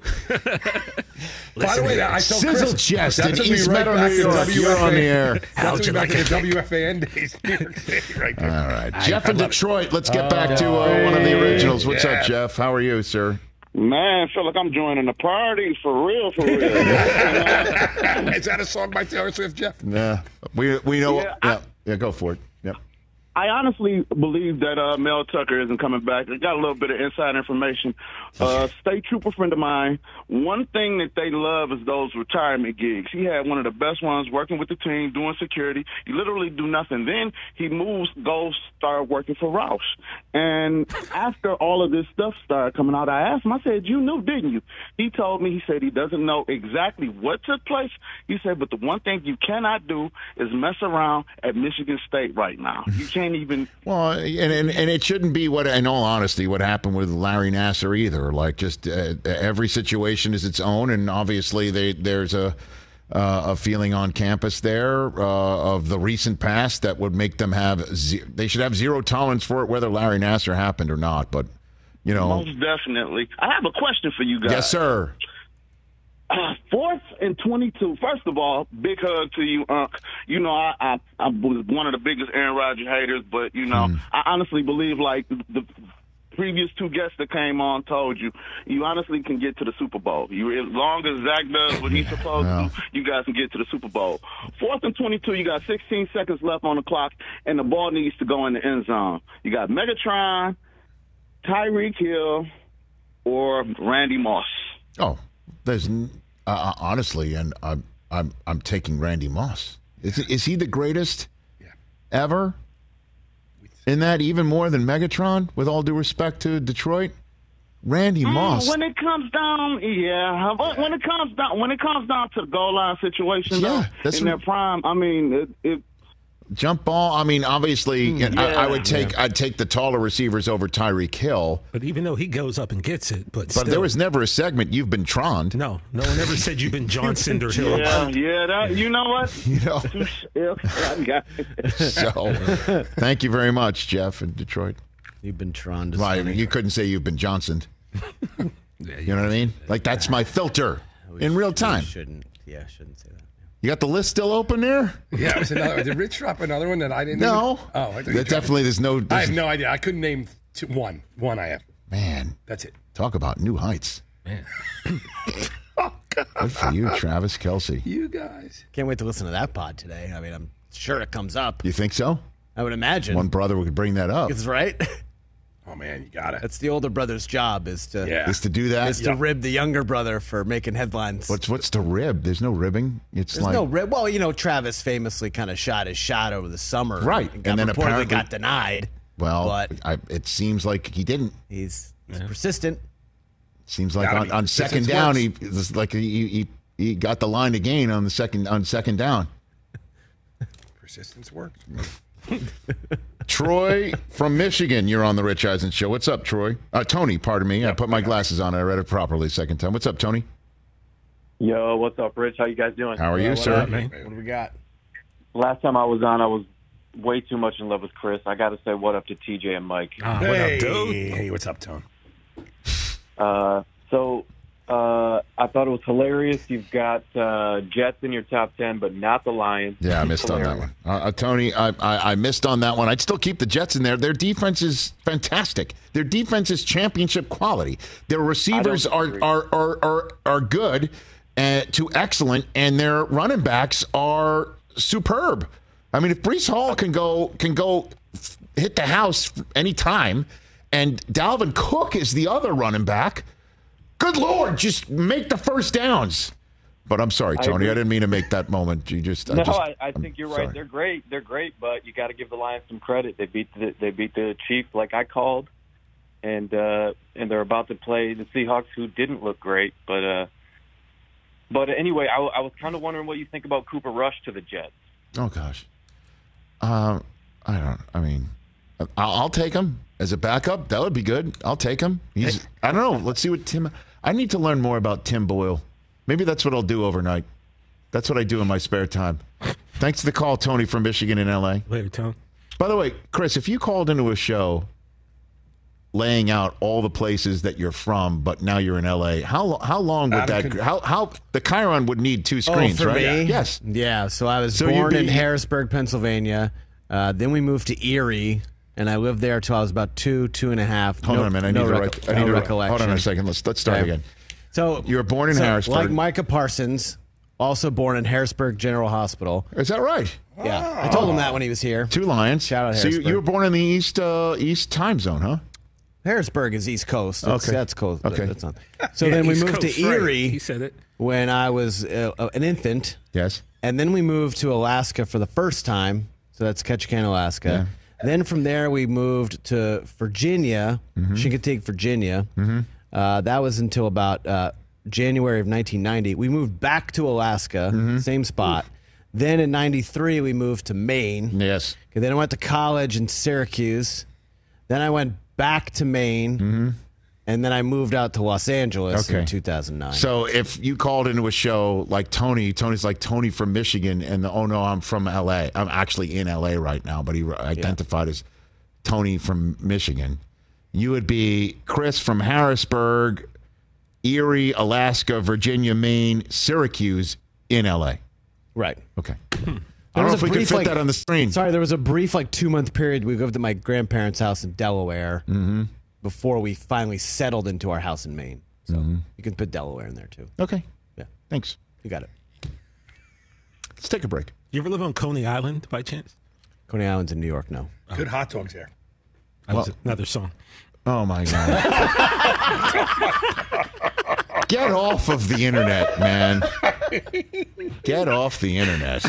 By the way, I told Sizzle Chris, Chest in took East me Meadow, New York. You're on the air. That took me back to the WFAN days. Right there. All right. Jeff in Detroit. Let's get back to one of the originals. What's up, Jeff? How are you, sir? Man, I feel like I'm joining the party for real. Is that a song by Taylor Swift, Jeff? Yeah. We know. Yeah, go for it. Yep. I honestly believe that Mel Tucker isn't coming back. I got a little bit of inside information. State trooper friend of mine, one thing that they love is those retirement gigs. He had one of the best ones working with the team, doing security. You literally do nothing. Then he goes, start working for Roush. And after all of this stuff started coming out, I asked him, I said, you knew, didn't you? He told me, he said he doesn't know exactly what took place. He said, but the one thing you cannot do is mess around at Michigan State right now. You can't even. Well, and it shouldn't be in all honesty, what happened with Larry Nassar either. Like, just every situation is its own, and obviously there's a feeling on campus there of the recent past that would make them they should have zero tolerance for it, whether Larry Nassar happened or not. But most definitely. I have a question for you guys. Yes, sir. 4th and 22. First of all, big hug to you, Unc. I was one of the biggest Aaron Rodgers haters, but I honestly believe, like the previous two guests that came on told you, you honestly can get to the Super Bowl. As long as Zach does what he's supposed to, you guys can get to the Super Bowl. 4th and 22. You got 16 seconds left on the clock, and the ball needs to go in the end zone. You got Megatron, Tyreek Hill, or Randy Moss. Oh, there's honestly, and I'm taking Randy Moss. Is he the greatest ever? In that, even more than Megatron, with all due respect to Detroit? Randy Moss. When it comes down, when it comes down to the goal line situation, in their prime, I mean, jump ball. I mean, obviously, I'd take the taller receivers over Tyreek Hill. But even though he goes up and gets it, but there was never a segment you've been Trond. No one ever said you've been Johnson or Hill. You know what? So, thank you very much, Jeff in Detroit. You've been Trond. Right, you couldn't say you've been Johnsoned. You know what I mean? Like, that's my filter in real time. Shouldn't say that. You got the list still open there? Yeah, it was did Rich drop another one that I didn't No. I definitely there's no... I have no idea. I couldn't name one. One I have. Man. That's it. Talk about new heights. Man. Oh, God. Good for you, Travis Kelce. You guys. Can't wait to listen to that pod today. I mean, I'm sure it comes up. You think so? I would imagine. One brother would bring that up. That's right. Oh, man, you got it. That's the older brother's job is to do that. Is to rib the younger brother for making headlines. What's to rib? There's no ribbing. There's no rib. Well, Travis famously kind of shot his shot over the summer. Right. And then reportedly got denied. Well, but it seems like he didn't. He's persistent. Seems like on second down, he got the line to gain on second down. Persistence works. Troy from Michigan, you're on the Rich Eisen Show. What's up, Troy? Tony, pardon me. I put my glasses on. I read it properly the second time. What's up, Tony? Yo, what's up, Rich? How you guys doing? How are you, sir? What do we got? Last time I was on, I was way too much in love with Chris. I got to say what up to TJ and Mike. What up, dude? Hey, what's up, Tone? I thought it was hilarious. You've got Jets in your top 10, but not the Lions. Yeah, I missed on that one. Tony, I missed on that one. I'd still keep the Jets in there. Their defense is fantastic. Their defense is championship quality. Their receivers are good to excellent, and their running backs are superb. I mean, if Breece Hall can go hit the house anytime, and Dalvin Cook is the other running back, good Lord, just make the first downs. But I'm sorry, Tony. I didn't mean to make that moment. I think you're right. They're great. They're great, but you got to give the Lions some credit. They beat the Chiefs like I called, and they're about to play the Seahawks, who didn't look great. But anyway, I was kind of wondering what you think about Cooper Rush to the Jets. Oh gosh, I'll take him as a backup. That would be good. I'll take him. I don't know. Let's see what Tim. I need to learn more about Tim Boyle. Maybe that's what I'll do overnight. That's what I do in my spare time. Thanks for the call, Tony from Michigan in L.A. Later, Tony. By the way, Chris, if you called into a show laying out all the places that you're from, but now you're in L.A., how long would how the Chiron would need two screens, right? Me? Yes. Yeah, so I was born in Harrisburg, Pennsylvania. Then we moved to Erie. And I lived there till I was about 2.5. Hold on a minute. I need to recollection. Hold on a second. Let's start again. So you were born in Harrisburg. Like Micah Parsons, Also born in Harrisburg General Hospital. Is that right? Yeah. I told him that when he was here. 2 Lions. Shout out So Harrisburg. you were born in the East time zone, huh? Harrisburg is East Coast. That's coast. Okay. That's not. So then we East moved Coast, to Erie. Right. He said it. When I was an infant. Yes. And then we moved to Alaska for the first time. So that's Ketchikan, Alaska. Yeah. Then from there we moved to Virginia, Chincoteague, Virginia. That was until about January of 1990. We moved back to Alaska, same spot. Then in 93 we moved to Maine. Yes. And then I went to college in Syracuse. Then I went back to Maine. And then I moved out to Los Angeles in 2009. So if you called into a show like Tony's like Tony from Michigan, and oh no, I'm from L.A. I'm actually in L.A. right now, but he identified as Tony from Michigan. You would be Chris from Harrisburg, Erie, Alaska, Virginia, Maine, Syracuse in L.A. Right. Okay. I don't know if we could fit that on the screen. Sorry, there was a brief 2-month period we lived at my grandparents' house in Delaware. Before we finally settled into our house in Maine. So you can put Delaware in there too. Okay. Yeah. Thanks. You got it. Let's take a break. You ever live on Coney Island by chance? Coney Island's in New York now. Good hot dogs there. That was another song. Oh my God. Get off of the internet, man. Get off the internet.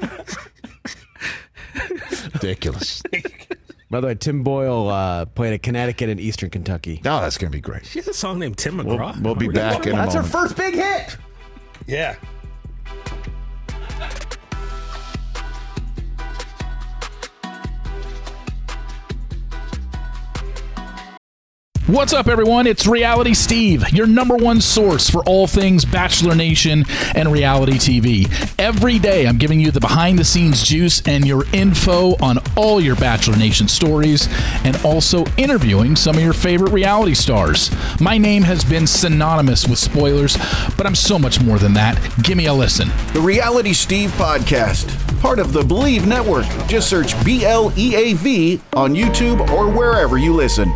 Ridiculous. By the way, Tim Boyle played at Connecticut and Eastern Kentucky. Oh, that's going to be great. She has a song named Tim McGraw. We'll be back in a moment. That's her first big hit. Yeah. What's up, everyone? It's Reality Steve, your number one source for all things Bachelor Nation and reality TV. Every day, I'm giving you the behind-the-scenes juice and your info on all your Bachelor Nation stories, and also interviewing some of your favorite reality stars. My name has been synonymous with spoilers, but I'm so much more than that. Give me a listen. The Reality Steve Podcast, part of the Believe Network. Just search BLEAV on YouTube or wherever you listen.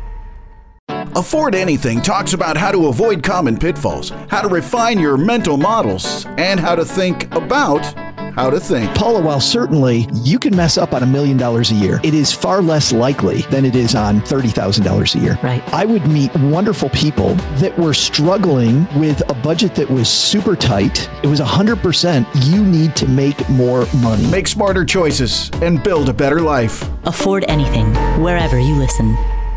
Afford Anything talks about how to avoid common pitfalls, how to refine your mental models, and how to think about how to think. Paula, while certainly you can mess up on $1 million a year, it is far less likely than it is on $30,000 a year. Right. I would meet wonderful people that were struggling with a budget that was super tight. It was 100% you need to make more money. Make smarter choices and build a better life. Afford Anything, wherever you listen.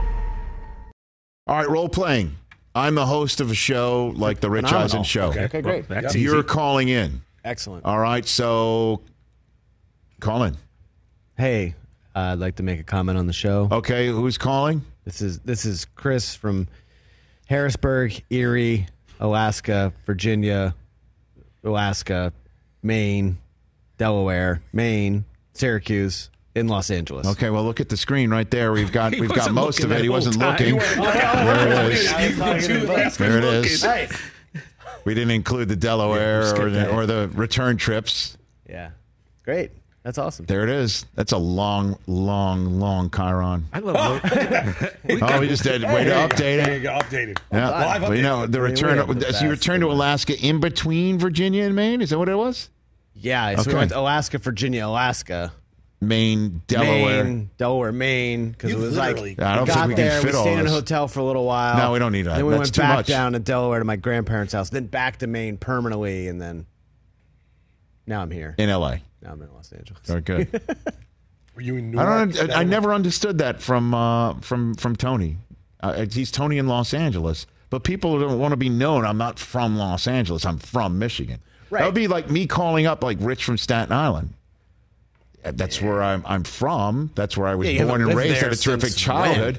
All right, role playing. I'm the host of a show like the Rich Eisen Show. Okay, great. That's You're easy. calling in. Excellent. All right, so call in. Hey, I'd like to make a comment on the show. Okay, who's calling? This is Chris from Harrisburg, Erie, Alaska, Virginia, Alaska, Maine, Delaware, Maine, Syracuse, in Los Angeles. Okay, well, look at the screen right there. We've got most looking of it. that He wasn't whole time. looking. There it is. There it is. Nice. We didn't include the Delaware or the return trips. Yeah. Great. That's awesome. There it is. That's a long Chiron. I love we just did. Way to update it. There you go, updated. Yeah. Live Well, you know, updated. the return. So you returned to Alaska in between Virginia and Maine? Is that what it was? Yeah. So we went to Alaska, Virginia, Alaska. Maine, Delaware. Maine, because it was like I don't think we can fit all stayed in a this. hotel for a little while. No, we don't need that. Then we That's went too back much. down to Delaware to my grandparents' house, then back to Maine permanently, and then now I'm here. In L.A. Now I'm in Los Angeles. Very good. Were you in New York? I never understood that from Tony. He's Tony in Los Angeles, but people don't want to be known. I'm not from Los Angeles. I'm from Michigan. Right. That would be like me calling up like Rich from Staten Island. That's where I'm from. That's where I was born and raised. Had a terrific childhood.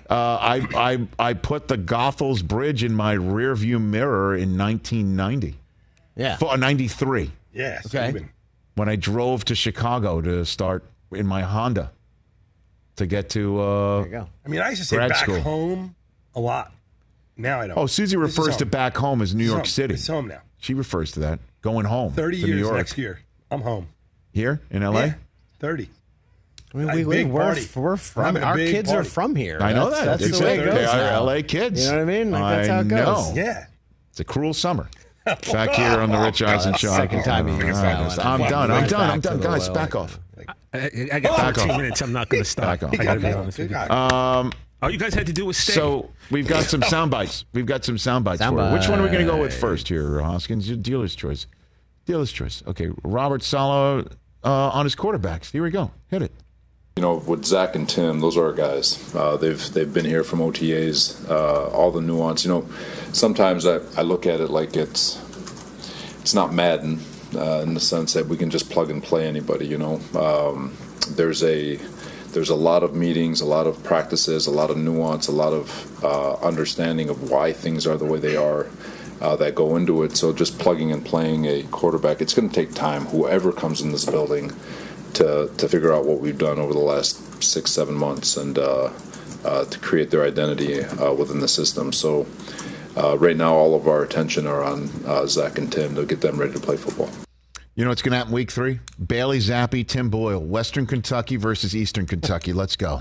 I put the Goethals Bridge in my rearview mirror in 1990. Yeah. 93. Yeah. Okay. When I drove to Chicago to start in my Honda to get to there you go. I mean, I used to say grad back school. home a lot. Now I don't. Oh, Susie refers to back home as New York City. It's home now. She refers to that. Going home. 30 to New years York. next year. I'm home. Here in L.A.? Yeah, 30. I mean, we're from. Our kids are from here. I know that. That's the way it goes They are now. L.A. kids. You know what I mean? Like, that's how it goes. know. Yeah. It's a cruel summer. Back here on the Rich Eisen Show. Second time you used that one. I'm done. Guys, back off. I got 14 minutes. I'm not going to stop. Back off. I got to be honest with you. All you guys had to do was stay. So we've got some sound bites. We've got some sound bites for you. Which one are we going to go with first here, Hoskins? Your dealer's choice. Dealer's choice. Okay, Robert Saleh on his quarterbacks. Here we go. Hit it. You know, with Zach and Tim, those are our guys. They've been here from OTAs, all the nuance. You know, sometimes I look at it like it's not Madden in the sense that we can just plug and play anybody. You know, there's a lot of meetings, a lot of practices, a lot of nuance, a lot of understanding of why things are the way they are that go into it. So just plugging and playing a quarterback, it's going to take time. Whoever comes in this building to figure out what we've done over the last 6-7 months and to create their identity within the system. So right now all of our attention are on Zach and Tim to get them ready to play football. You know what's going to happen week 3? Bailey Zappi, Tim Boyle, Western Kentucky versus Eastern Kentucky. Let's go.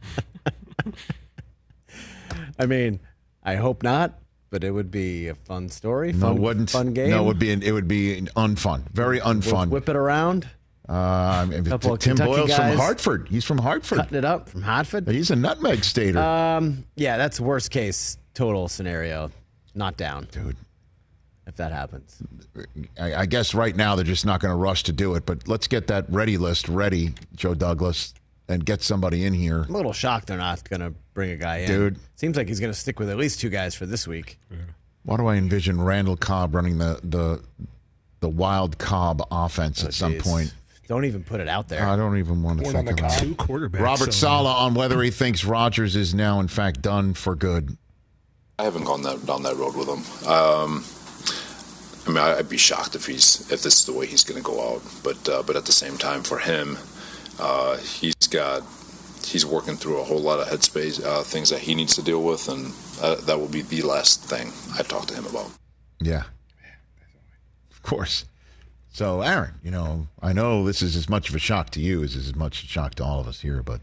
I mean, I hope not, but it would be a fun story. No, it wouldn't. Fun game. No, it would be unfun. Very unfun. Whip it around. Couple of Tim Boyle's guys from Hartford. He's from Hartford. Cutting it up from Hartford. He's a nutmeg stater. Yeah, that's worst case total scenario. Not down, dude. If that happens, I guess right now they're just not going to rush to do it. But let's get that ready list ready, Joe Douglas, and get somebody in here. I'm a little shocked they're not going to bring a guy in. Dude, seems like he's going to stick with at least 2 guys for this week. Yeah. Why do I envision Randall Cobb running the Wild Cobb offense at some point? Don't even put it out there. I don't even want to think about it. 2 quarterbacks. Robert Saleh on whether he thinks Rodgers is now, in fact, done for good. I haven't gone down that road with him. I mean, I'd be shocked if this is the way he's going to go out. But at the same time, for him, he's working through a whole lot of headspace things that he needs to deal with, and that will be the last thing I talk to him about. Yeah, of course. So, Aaron, you know, I know this is as much of a shock to you as much a shock to all of us here, but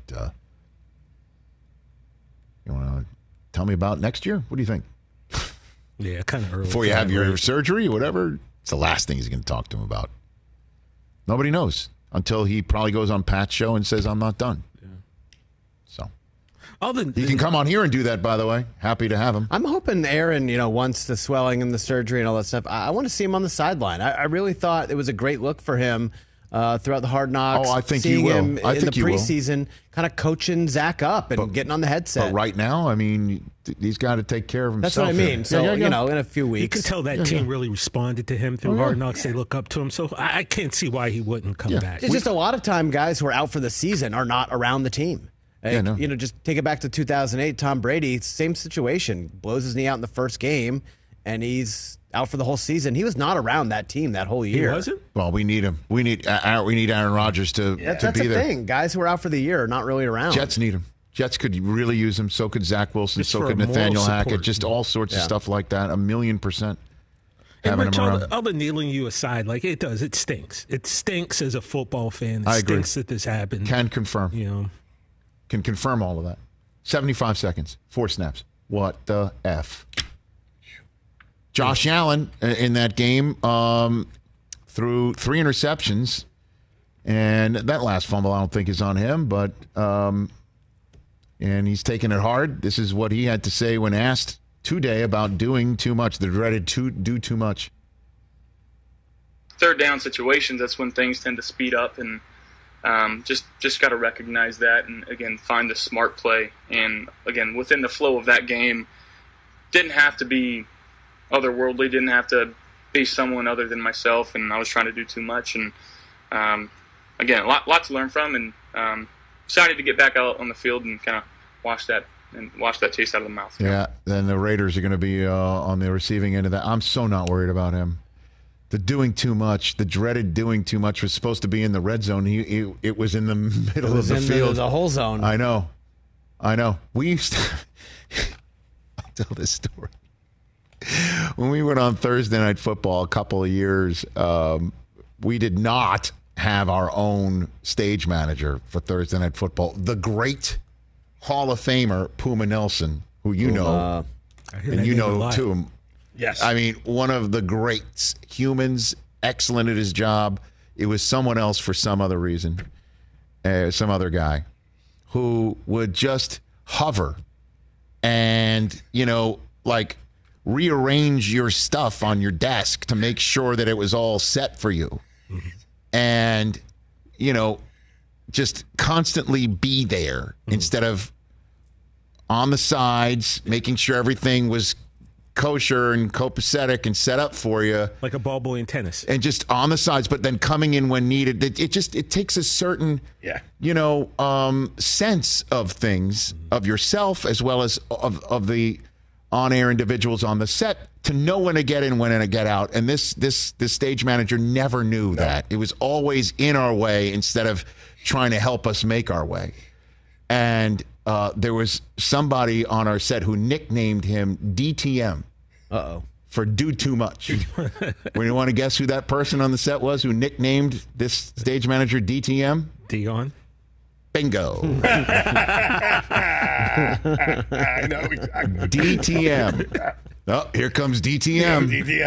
you want to tell me about next year? What do you think? Yeah, kind of early. Before you have your surgery or whatever, it's the last thing he's going to talk to him about. Nobody knows until he probably goes on Pat's show and says, I'm not done. Yeah. So. He can come on here and do that, by the way. Happy to have him. I'm hoping Aaron, once the swelling and the surgery and all that stuff, I want to see him on the sideline. I really thought it was a great look for him throughout the Hard Knocks. Oh, I think seeing he will. him in the preseason, kind of coaching Zach up and getting on the headset. But right now, I mean, he's got to take care of himself. That's what I mean. So, in a few weeks. You can tell that team really responded to him through Hard Knocks. They look up to him. So I can't see why he wouldn't come back. It's just a lot of time guys who are out for the season are not around the team. Just take it back to 2008. Tom Brady, same situation. Blows his knee out in the first game, and he's out for the whole season. He was not around that team that whole year. He wasn't? Well, we need him. We need Aaron Rodgers to be there. That's the thing. Guys who are out for the year are not really around. Jets need him. Jets could really use him. So could Zach Wilson. Just so could Nathaniel Hackett. Just all sorts of stuff like that. 1,000,000%. And Rich, all the kneeling you aside, like it does, it stinks. It stinks as a football fan. It stinks that this happened. Can confirm. Can confirm all of that. 75 seconds. 4 snaps. What the F? Josh Allen in that game threw 3 interceptions. And that last fumble I don't think is on him, but and he's taking it hard. This is what he had to say when asked today about doing too much, the dreaded do too much. Third down situations, that's when things tend to speed up, and just got to recognize that, and again find the smart play. And again, within the flow of that game, didn't have to be otherworldly, didn't have to be someone other than myself, and I was trying to do too much. And again, a lot to learn from, and excited to get back out on the field and kind of wash that taste out of the mouth. Yeah, then the Raiders are going to be on the receiving end of that. I'm so not worried about him. The doing too much, the dreaded doing too much was supposed to be in the red zone. It was in the middle of the field. The whole zone. I know. We used to I'll tell this story. When we went on Thursday Night Football a couple of years, we did not have our own stage manager for Thursday Night Football. The great Hall of Famer, Puma Nelson, who you know, and you know too. Yes. I mean, one of the greats, humans, excellent at his job. It was someone else for some other reason, some other guy who would just hover and, like rearrange your stuff on your desk to make sure that it was all set for you. Mm-hmm. And, just constantly be there instead of on the sides, making sure everything was kosher and copacetic and set up for you. Like a ball boy in tennis. And just on the sides, but then coming in when needed. It takes a certain, sense of things, of yourself, as well as of the on-air individuals on the set to know when to get in, when to get out. And this stage manager never knew that. It was always in our way instead of trying to help us make our way. And there was somebody on our set who nicknamed him DTM. Uh-oh. For do too much. When you want to guess who that person on the set was who nicknamed this stage manager DTM? Dion. Bingo. I know exactly. DTM. Oh, here comes DTM.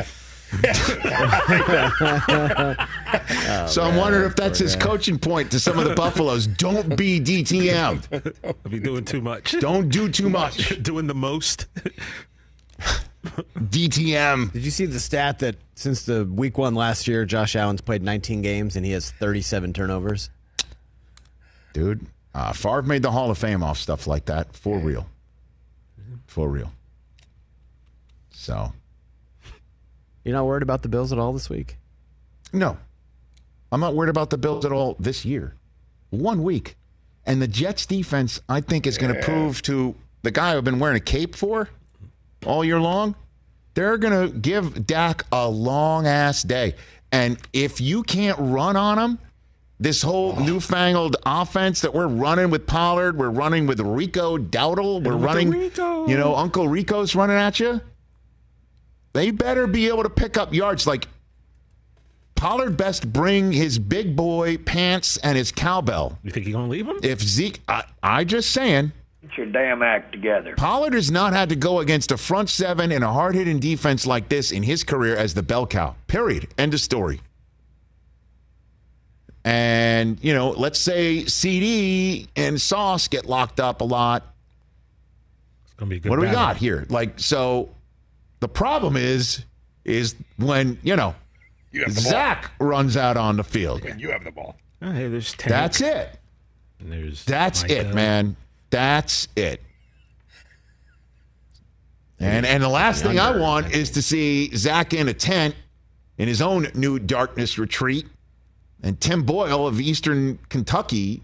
So I'm wondering if that's his coaching point to some of the Buffaloes. Don't be DTM. I'll be doing too much. Don't do too much. Doing the most. DTM. Did you see the stat that since the week 1 last year, Josh Allen's played 19 games and he has 37 turnovers? Dude, Favre made the Hall of Fame off stuff like that. For real. For real. So. You're not worried about the Bills at all this week? No. I'm not worried about the Bills at all this year. 1 week. And the Jets defense, I think, is going to prove to the guy I've been wearing a cape for all year long, they're going to give Dak a long-ass day. And if you can't run on him, this whole newfangled offense that we're running with Pollard, we're running with Rico Dowdle, we're running, Uncle Rico's running at you, they better be able to pick up yards. Like, Pollard best bring his big boy pants and his cowbell. You think you're going to leave him? If Zeke, I just saying. Get your damn act together. Pollard has not had to go against a front seven and a hard-hitting defense like this in his career as the bell cow. Period. End of story. And, let's say CD and Sauce get locked up a lot. It's going to be a good What do we battle. got here? So the problem is when, Zach runs out on the field. And you have the ball. Oh, hey, there's Tank. That's it. And That's it, man. That's it. And the last thing I want is to see Zach in a tent in his own new darkness retreat, and Tim Boyle of Eastern Kentucky,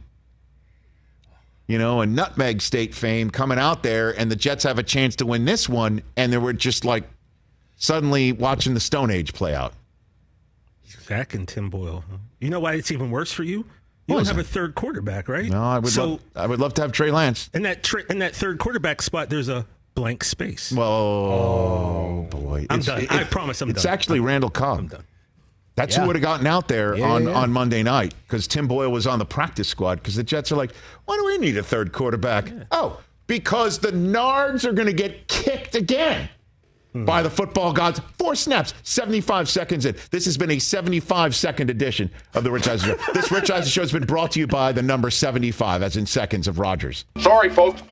and Nutmeg State fame coming out there, and the Jets have a chance to win this one, and they were just like suddenly watching the Stone Age play out. Zach and Tim Boyle. You know why it's even worse for you? You don't have a third quarterback, right? No, I would love to have Trey Lance. In that third quarterback spot, there's a blank space. Well, boy. I'm done. I promise I'm done. It's actually Randall Cobb. I'm done. That's who would have gotten out there on Monday night, because Tim Boyle was on the practice squad, because the Jets are like, why do we need a third quarterback? Yeah. Oh, because the Nards are going to get kicked again by the football gods. 4 snaps, 75 seconds in. This has been a 75-second edition of the Rich Eisen Show. This Rich Eisen Show has been brought to you by the number 75, as in seconds of Rogers. Sorry, folks.